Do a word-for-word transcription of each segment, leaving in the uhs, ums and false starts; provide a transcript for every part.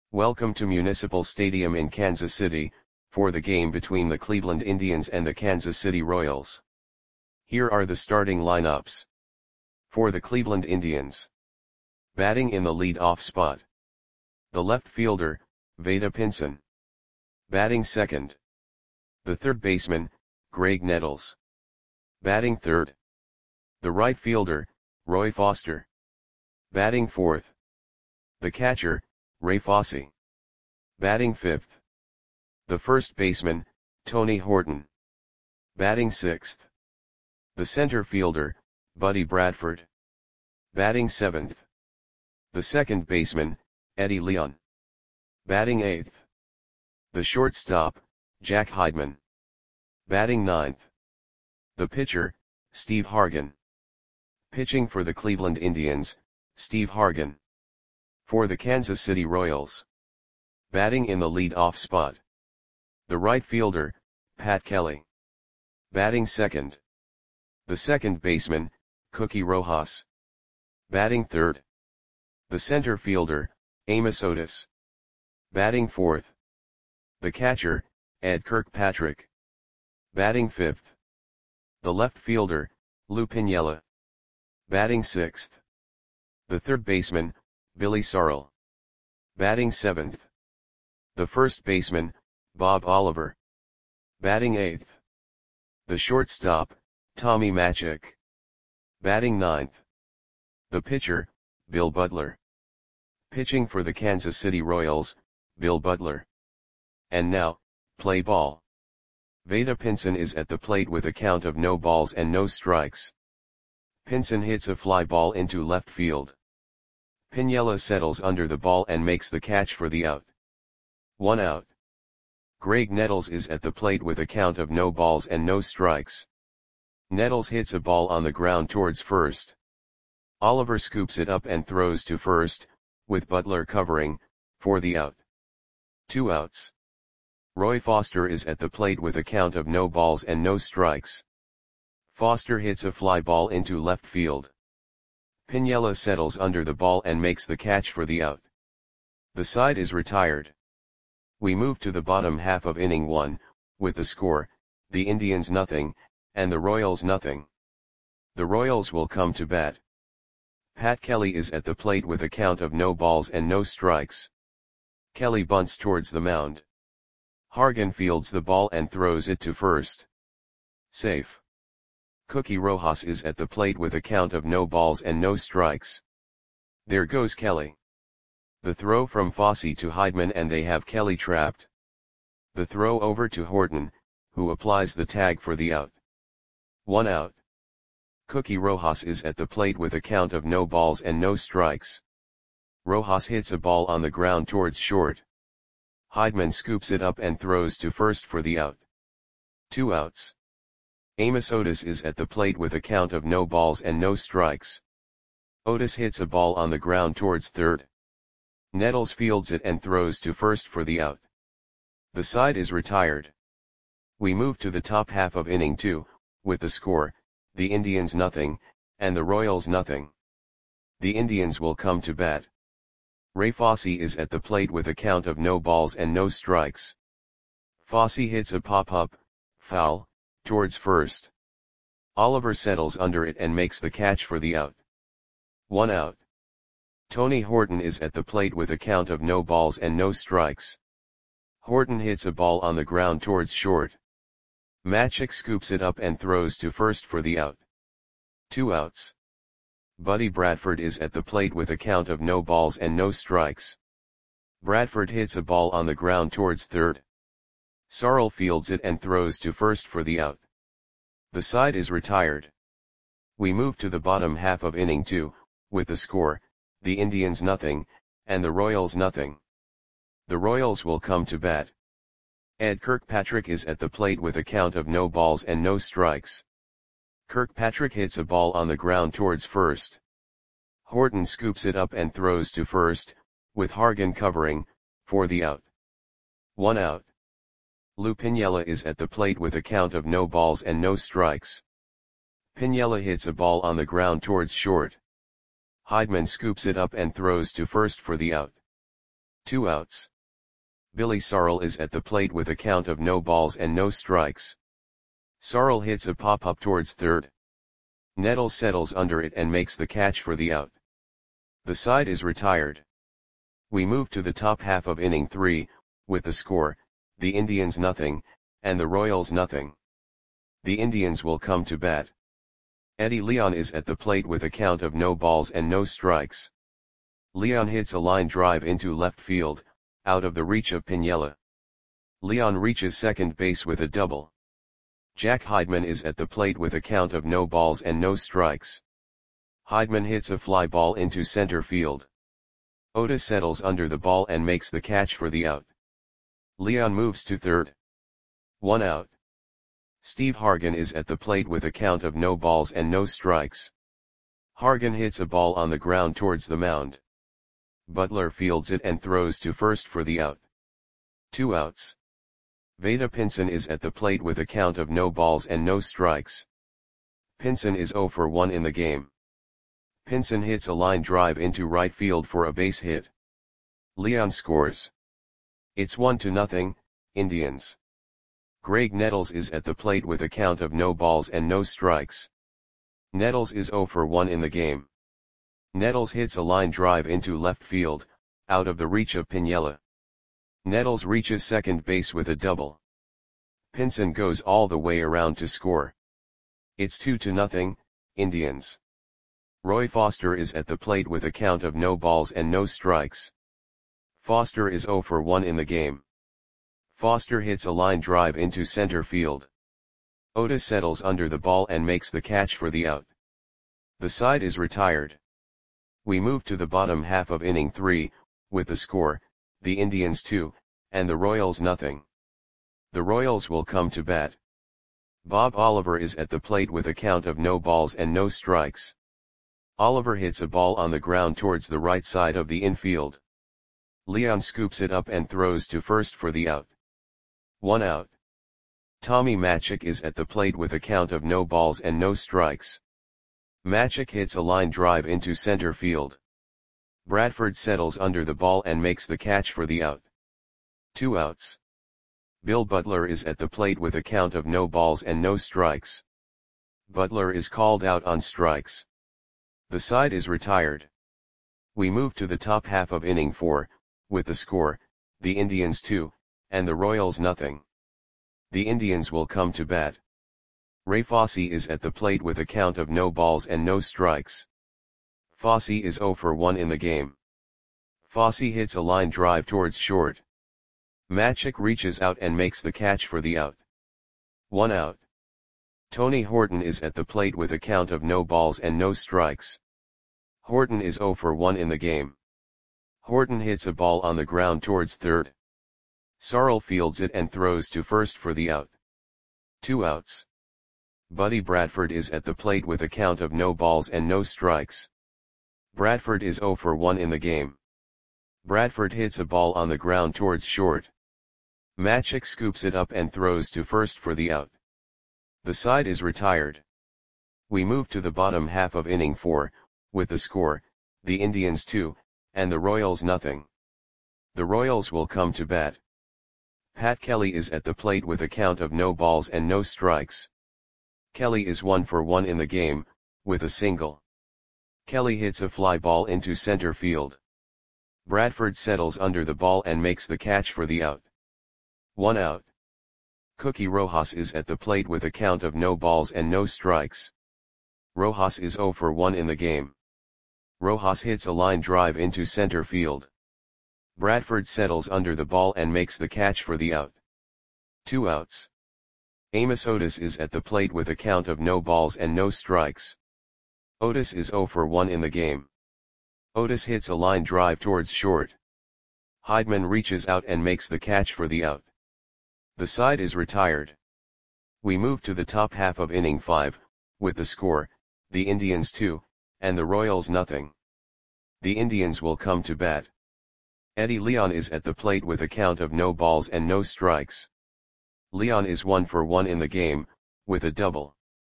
Welcome to Municipal Stadium in Kansas City, for the game between the Cleveland Indians and the Kansas City Royals. Here are the starting lineups. For the Cleveland Indians. Batting in the lead-off spot. The left fielder, Vada Pinson. Batting second. The third baseman, Graig Nettles. Batting third. The right fielder, Roy Foster. Batting fourth. The catcher, Ray Fosse. Batting fifth. The first baseman, Tony Horton. Batting sixth. The center fielder, Buddy Bradford. Batting seventh. The second baseman, Eddie Leon. Batting eighth. The shortstop, Jack Heidman. Batting ninth. The pitcher, Steve Hargan. Pitching for the Cleveland Indians, Steve Hargan. For the Kansas City Royals. Batting in the lead-off spot. The right fielder, Pat Kelly. Batting second. The second baseman, Cookie Rojas. Batting third. The center fielder, Amos Otis. Batting fourth. The catcher, Ed Kirkpatrick. Batting fifth. The left fielder, Lou Piniella. Batting sixth. The third baseman, Billy Sorrell. Batting seventh. The first baseman, Bob Oliver. Batting eighth. The shortstop, Tommy Machick. Batting ninth. The pitcher, Bill Butler. Pitching for the Kansas City Royals, Bill Butler. And now, play ball. Vada Pinson is at the plate with a count of no balls and no strikes. Pinson hits a fly ball into left field. Piniella settles under the ball and makes the catch for the out. One out. Graig Nettles is at the plate with a count of no balls and no strikes. Nettles hits a ball on the ground towards first. Oliver scoops it up and throws to first, with Butler covering, for the out. Two outs. Roy Foster is at the plate with a count of no balls and no strikes. Foster hits a fly ball into left field. Piniella settles under the ball and makes the catch for the out. The side is retired. We move to the bottom half of inning one, with the score, the Indians nothing, and the Royals nothing. The Royals will come to bat. Pat Kelly is at the plate with a count of no balls and no strikes. Kelly bunts towards the mound. Hargan fields the ball and throws it to first. Safe. Cookie Rojas is at the plate with a count of no balls and no strikes. There goes Kelly. The throw from Fosse to Heidman and they have Kelly trapped. The throw over to Horton, who applies the tag for the out. One out. Cookie Rojas is at the plate with a count of no balls and no strikes. Rojas hits a ball on the ground towards short. Heidman scoops it up and throws to first for the out. Two outs. Amos Otis is at the plate with a count of no balls and no strikes. Otis hits a ball on the ground towards third. Nettles fields it and throws to first for the out. The side is retired. We move to the top half of inning two, with the score, the Indians nothing, and the Royals nothing. The Indians will come to bat. Ray Fosse is at the plate with a count of no balls and no strikes. Fosse hits a pop-up, foul, towards first. Oliver settles under it and makes the catch for the out. One out. Tony Horton is at the plate with a count of no balls and no strikes. Horton hits a ball on the ground towards short. Machick scoops it up and throws to first for the out. Two outs. Buddy Bradford is at the plate with a count of no balls and no strikes. Bradford hits a ball on the ground towards third. Sorrell fields it and throws to first for the out. The side is retired. We move to the bottom half of inning two, with the score, the Indians nothing, and the Royals nothing. The Royals will come to bat. Ed Kirkpatrick is at the plate with a count of no balls and no strikes. Kirkpatrick hits a ball on the ground towards first. Horton scoops it up and throws to first, with Hargan covering, for the out. One out. Lou Piniella is at the plate with a count of no balls and no strikes. Piniella hits a ball on the ground towards short. Heidman scoops it up and throws to first for the out. Two outs. Billy Sarl is at the plate with a count of no balls and no strikes. Sarl hits a pop-up towards third. Nettles settles under it and makes the catch for the out. The side is retired. We move to the top half of inning three, with the score, the Indians nothing, and the Royals nothing. The Indians will come to bat. Eddie Leon is at the plate with a count of no balls and no strikes. Leon hits a line drive into left field, out of the reach of Piniella. Leon reaches second base with a double. Jack Heidman is at the plate with a count of no balls and no strikes. Heidman hits a fly ball into center field. Otis settles under the ball and makes the catch for the out. Leon moves to third. One out. Steve Hargan is at the plate with a count of no balls and no strikes. Hargan hits a ball on the ground towards the mound. Butler fields it and throws to first for the out. Two outs. Vada Pinson is at the plate with a count of no balls and no strikes. Pinson is oh for one in the game. Pinson hits a line drive into right field for a base hit. Leon scores. It's one to nothing, Indians. Greg Nettles is at the plate with a count of no balls and no strikes. Nettles is oh for one in the game. Nettles hits a line drive into left field, out of the reach of Piniella. Nettles reaches second base with a double. Pinson goes all the way around to score. It's two to nothing, Indians. Roy Foster is at the plate with a count of no balls and no strikes. Foster is oh for one in the game. Foster hits a line drive into center field. Otis settles under the ball and makes the catch for the out. The side is retired. We move to the bottom half of inning three, with the score, the Indians two, and the Royals nothing. The Royals will come to bat. Bob Oliver is at the plate with a count of no balls and no strikes. Oliver hits a ball on the ground towards the right side of the infield. Leon scoops it up and throws to first for the out. One out. Tommy Matzek is at the plate with a count of no balls and no strikes. Matzek hits a line drive into center field. Bradford settles under the ball and makes the catch for the out. Two outs. Bill Butler is at the plate with a count of no balls and no strikes. Butler is called out on strikes. The side is retired. We move to the top half of inning four, with the score, the Indians two, and the Royals nothing. The Indians will come to bat. Ray Fosse is at the plate with a count of no balls and no strikes. Fosse is oh for one in the game. Fosse hits a line drive towards short. Matzek reaches out and makes the catch for the out. One out. Tony Horton is at the plate with a count of no balls and no strikes. Horton is oh for one in the game. Horton hits a ball on the ground towards third. Sarl fields it and throws to first for the out. Two outs. Buddy Bradford is at the plate with a count of no balls and no strikes. Bradford is oh for one in the game. Bradford hits a ball on the ground towards short. Matzek scoops it up and throws to first for the out. The side is retired. We move to the bottom half of inning four, with the score, the Indians two, and the Royals nothing. The Royals will come to bat. Pat Kelly is at the plate with a count of no balls and no strikes. Kelly is one for one in the game, with a single. Kelly hits a fly ball into center field. Bradford settles under the ball and makes the catch for the out. One out. Cookie Rojas is at the plate with a count of no balls and no strikes. Rojas is oh for one in the game. Rojas hits a line drive into center field. Bradford settles under the ball and makes the catch for the out. Two outs. Amos Otis is at the plate with a count of no balls and no strikes. Otis is oh for one in the game. Otis hits a line drive towards short. Heidman reaches out and makes the catch for the out. The side is retired. We move to the top half of inning five, with the score, the Indians two, and the Royals nothing. The Indians will come to bat. Eddie Leon is at the plate with a count of no balls and no strikes. Leon is one for one in the game, with a double.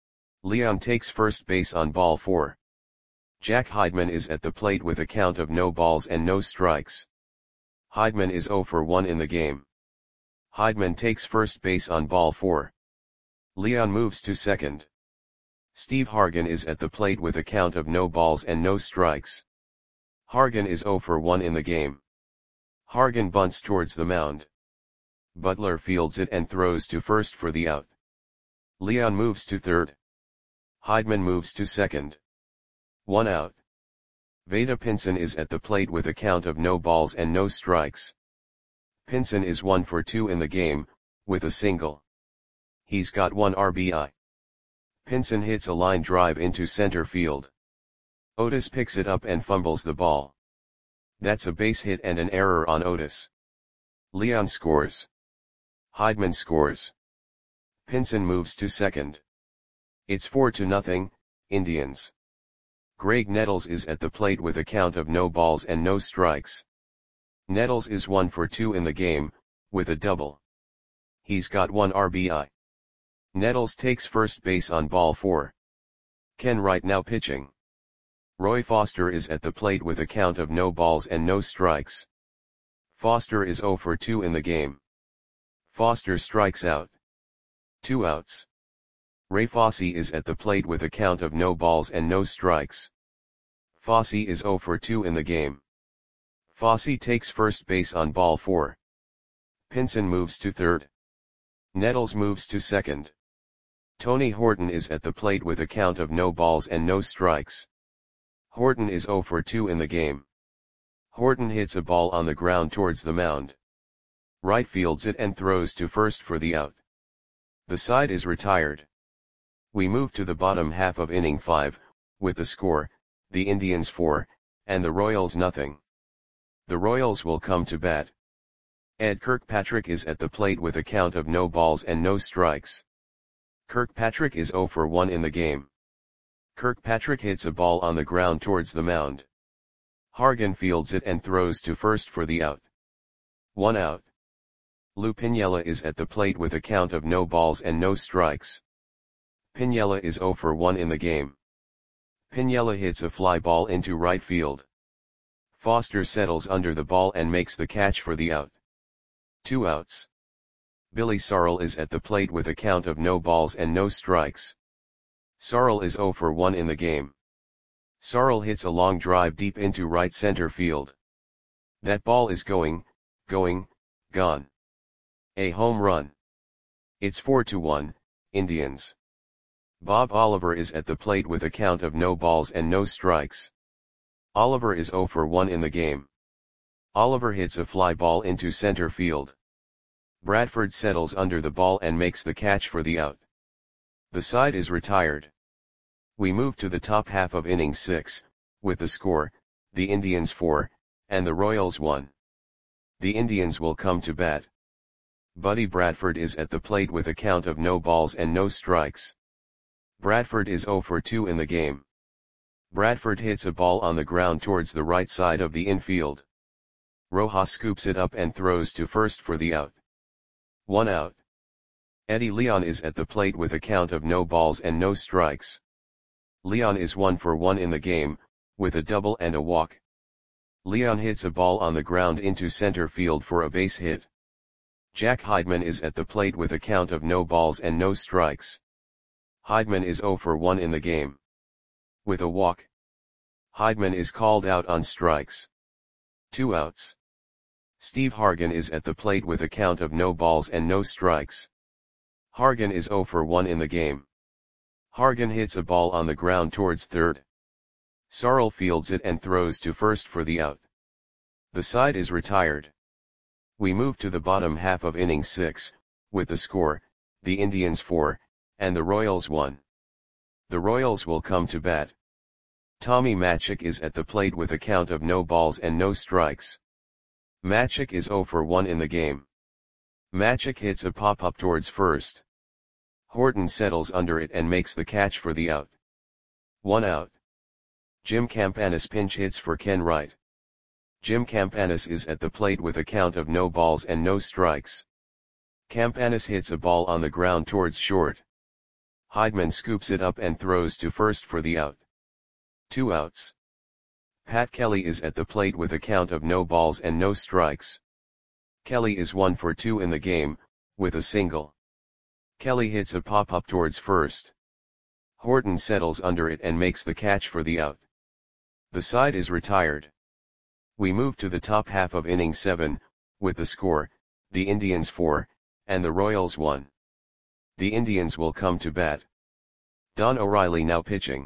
Leon takes first base on ball four. Jack Heidman is at the plate with a count of no balls and no strikes. Heidman is zero for one in the game. Heidman takes first base on ball four. Leon moves to second. Steve Hargan is at the plate with a count of no balls and no strikes. Hargan is zero for one in the game. Hargan bunts towards the mound. Butler fields it and throws to first for the out. Leon moves to third. Heidman moves to second. One out. Vada Pinson is at the plate with a count of no balls and no strikes. Pinson is one for two in the game, with a single. He's got one R B I. Pinson hits a line drive into center field. Otis picks it up and fumbles the ball. That's a base hit and an error on Otis. Leon scores. Heidman scores. Pinson moves to second. It's four to nothing, Indians. Greg Nettles is at the plate with a count of no balls and no strikes. Nettles is one for two in the game, with a double. He's got one R B I. Nettles takes first base on ball four. Ken Wright now pitching. Roy Foster is at the plate with a count of no balls and no strikes. Foster is zero for two in the game. Foster strikes out. Two outs. Ray Fosse is at the plate with a count of no balls and no strikes. Fosse is zero for two in the game. Fosse takes first base on ball four. Pinson moves to third. Nettles moves to second. Tony Horton is at the plate with a count of no balls and no strikes. Horton is zero for two in the game. Horton hits a ball on the ground towards the mound. Wright fields it and throws to first for the out. The side is retired. We move to the bottom half of inning five, with the score, the Indians four, and the Royals nothing. The Royals will come to bat. Ed Kirkpatrick is at the plate with a count of no balls and no strikes. Kirkpatrick is zero for one in the game. Kirkpatrick hits a ball on the ground towards the mound. Hargan fields it and throws to first for the out. One out. Lou Piniella is at the plate with a count of no balls and no strikes. Piniella is zero for one in the game. Piniella hits a fly ball into right field. Foster settles under the ball and makes the catch for the out. Two outs. Billy Sarl is at the plate with a count of no balls and no strikes. Sarl is zero for one in the game. Sarl hits a long drive deep into right center field. That ball is going, going, gone. A home run. It's four to one, Indians. Bob Oliver is at the plate with a count of no balls and no strikes. Oliver is zero for one in the game. Oliver hits a fly ball into center field. Bradford settles under the ball and makes the catch for the out. The side is retired. We move to the top half of inning six, with the score, the Indians four, and the Royals one. The Indians will come to bat. Buddy Bradford is at the plate with a count of no balls and no strikes. Bradford is zero for two in the game. Bradford hits a ball on the ground towards the right side of the infield. Rojas scoops it up and throws to first for the out. One out. Eddie Leon is at the plate with a count of no balls and no strikes. Leon is one for one in the game, with a double and a walk. Leon hits a ball on the ground into center field for a base hit. Jack Heidman is at the plate with a count of no balls and no strikes. Heidman is zero for one in the game. With a walk. Heidman is called out on strikes. Two outs. Steve Hargan is at the plate with a count of no balls and no strikes. Hargan is zero for one in the game. Hargan hits a ball on the ground towards third. Sarl fields it and throws to first for the out. The side is retired. We move to the bottom half of inning six, with the score, the Indians four, and the Royals one. The Royals will come to bat. Tommy Matzek is at the plate with a count of no balls and no strikes. Matzek is zero for one in the game. Matzek hits a pop-up towards first. Horton settles under it and makes the catch for the out. One out. Jim Campanis pinch hits for Ken Wright. Jim Campanis is at the plate with a count of no balls and no strikes. Campanis hits a ball on the ground towards short. Heidman scoops it up and throws to first for the out. Two outs. Pat Kelly is at the plate with a count of no balls and no strikes. Kelly is one for two in the game, with a single. Kelly hits a pop-up towards first. Horton settles under it and makes the catch for the out. The side is retired. We move to the top half of inning seven, with the score, the Indians four, and the Royals one. The Indians will come to bat. Don O'Reilly now pitching.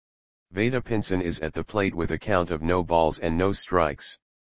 Vada Pinson is at the plate with a count of no balls and no strikes.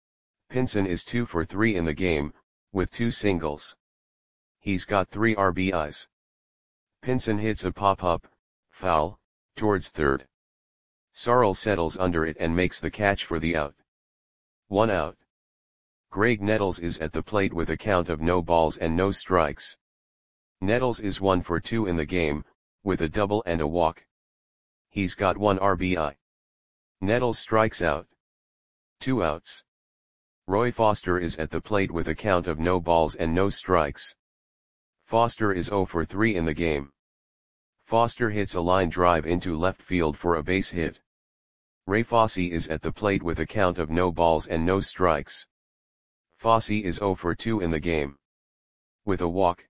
Pinson is two for three in the game, with two singles. He's got three R B Is. Pinson hits a pop-up, foul, towards third. Sarl settles under it and makes the catch for the out. One out. Greg Nettles is at the plate with a count of no balls and no strikes. Nettles is one for two in the game, with a double and a walk. He's got one R B I. Nettles strikes out. Two outs. Roy Foster is at the plate with a count of no balls and no strikes. Foster is zero for three in the game. Foster hits a line drive into left field for a base hit. Ray Fosse is at the plate with a count of no balls and no strikes. Fosse is zero for two in the game. With a walk.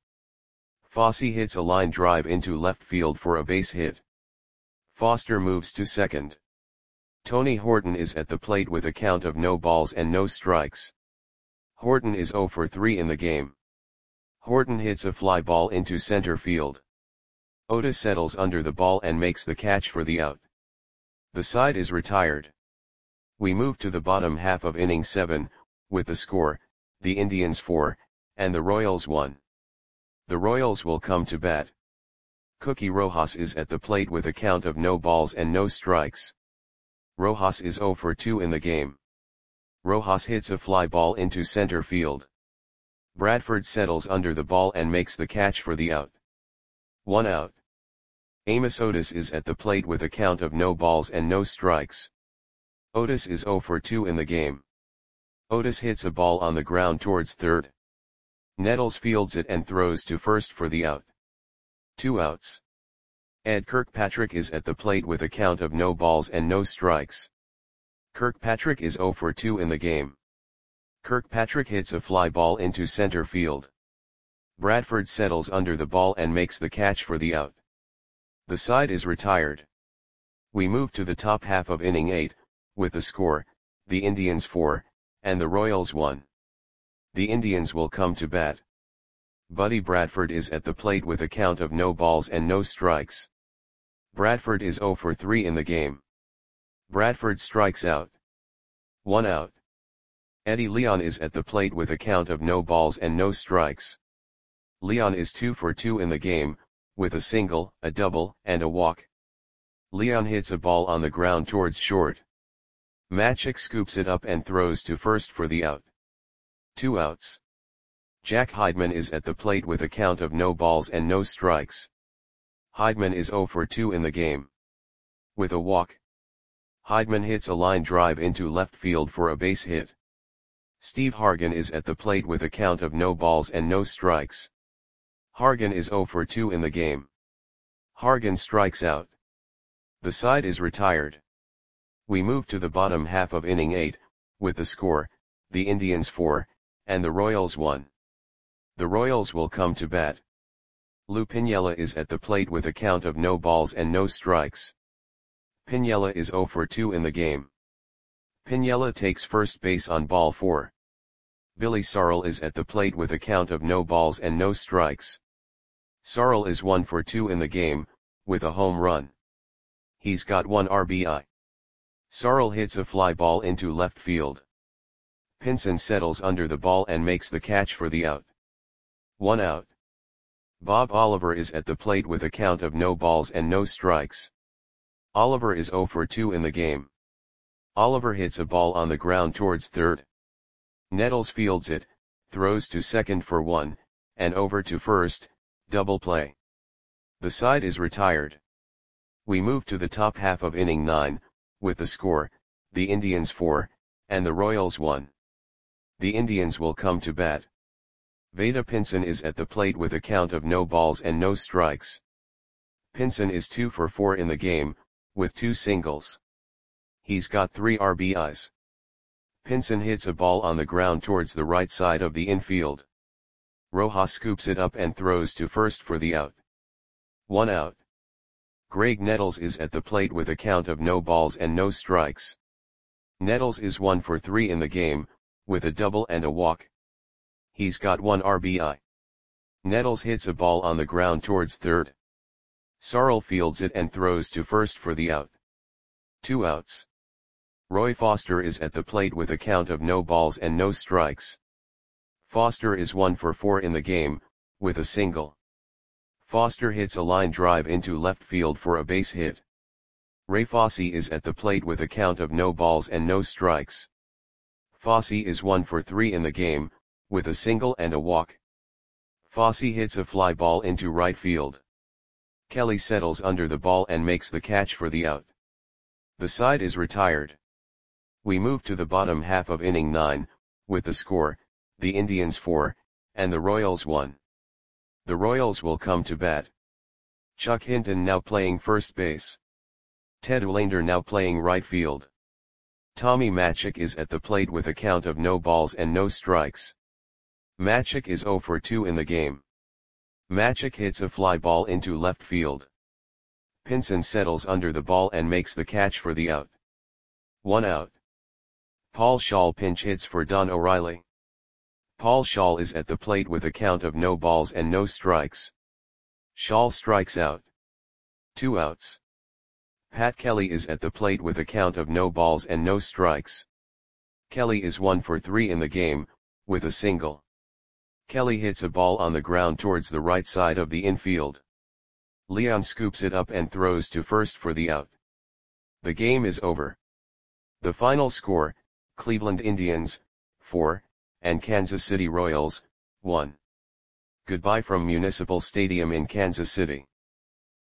Fosse hits a line drive into left field for a base hit. Foster moves to second. Tony Horton is at the plate with a count of no balls and no strikes. Horton is zero for three in the game. Horton hits a fly ball into center field. Otis settles under the ball and makes the catch for the out. The side is retired. We move to the bottom half of inning seven, with the score, the Indians four, and the Royals one. The Royals will come to bat. Cookie Rojas is at the plate with a count of no balls and no strikes. Rojas is zero for two in the game. Rojas hits a fly ball into center field. Bradford settles under the ball and makes the catch for the out. One out. Amos Otis is at the plate with a count of no balls and no strikes. Otis is zero for two in the game. Otis hits a ball on the ground towards third. Nettles fields it and throws to first for the out. Two outs. Ed Kirkpatrick is at the plate with a count of no balls and no strikes. Kirkpatrick is zero for two in the game. Kirkpatrick hits a fly ball into center field. Bradford settles under the ball and makes the catch for the out. The side is retired. We move to the top half of inning eight, with the score, the Indians four, and the Royals one. The Indians will come to bat. Buddy Bradford is at the plate with a count of no balls and no strikes. Bradford is zero for three in the game. Bradford strikes out. One out. Eddie Leon is at the plate with a count of no balls and no strikes. Leon is two for two in the game, with a single, a double, and a walk. Leon hits a ball on the ground towards short. Matchik scoops it up and throws to first for the out. Two outs. Jack Heidman is at the plate with a count of no balls and no strikes. Heidman is zero for two in the game. With a walk. Heidman hits a line drive into left field for a base hit. Steve Hargan is at the plate with a count of no balls and no strikes. Hargan is zero for two in the game. Hargan strikes out. The side is retired. We move to the bottom half of inning eight, with the score, the Indians four, and the Royals one. The Royals will come to bat. Lou Piniella is at the plate with a count of no balls and no strikes. Piniella is zero for two in the game. Piniella takes first base on ball four. Billy Sarl is at the plate with a count of no balls and no strikes. Sarl is one for two in the game, with a home run. He's got one R B I. Sarl hits a fly ball into left field. Pinson settles under the ball and makes the catch for the out. One out. Bob Oliver is at the plate with a count of no balls and no strikes. Oliver is zero for two in the game. Oliver hits a ball on the ground towards third. Nettles fields it, throws to second for one, and over to first, double play. The side is retired. We move to the top half of inning nine, with the score, the Indians four, and the Royals one. The Indians will come to bat. Vada Pinson is at the plate with a count of no balls and no strikes. Pinson is two for four in the game, with two singles. He's got three R B Is. Pinson hits a ball on the ground towards the right side of the infield. Rojas scoops it up and throws to first for the out. One out. Greg Nettles is at the plate with a count of no balls and no strikes. Nettles is one for three in the game, with a double and a walk. He's got one R B I. Nettles hits a ball on the ground towards third. Sarl fields it and throws to first for the out. Two outs. Roy Foster is at the plate with a count of no balls and no strikes. Foster is one for four in the game, with a single. Foster hits a line drive into left field for a base hit. Ray Fosse is at the plate with a count of no balls and no strikes. Fosse is one for three in the game, with a single and a walk. Fosse hits a fly ball into right field. Kelly settles under the ball and makes the catch for the out. The side is retired. We move to the bottom half of inning nine, with the score, the Indians four, and the Royals one. The Royals will come to bat. Chuck Hinton now playing first base. Ted Olander now playing right field. Tommy Matzek is at the plate with a count of no balls and no strikes. Matzek is zero for two in the game. Matzek hits a fly ball into left field. Pinson settles under the ball and makes the catch for the out. One out. Paul Schall pinch hits for Don O'Reilly. Paul Schall is at the plate with a count of no balls and no strikes. Schall strikes out. Two outs. Pat Kelly is at the plate with a count of no balls and no strikes. Kelly is one for three in the game, with a single. Kelly hits a ball on the ground towards the right side of the infield. Leon scoops it up and throws to first for the out. The game is over. The final score, Cleveland Indians, four, and Kansas City Royals, one. Goodbye from Municipal Stadium in Kansas City.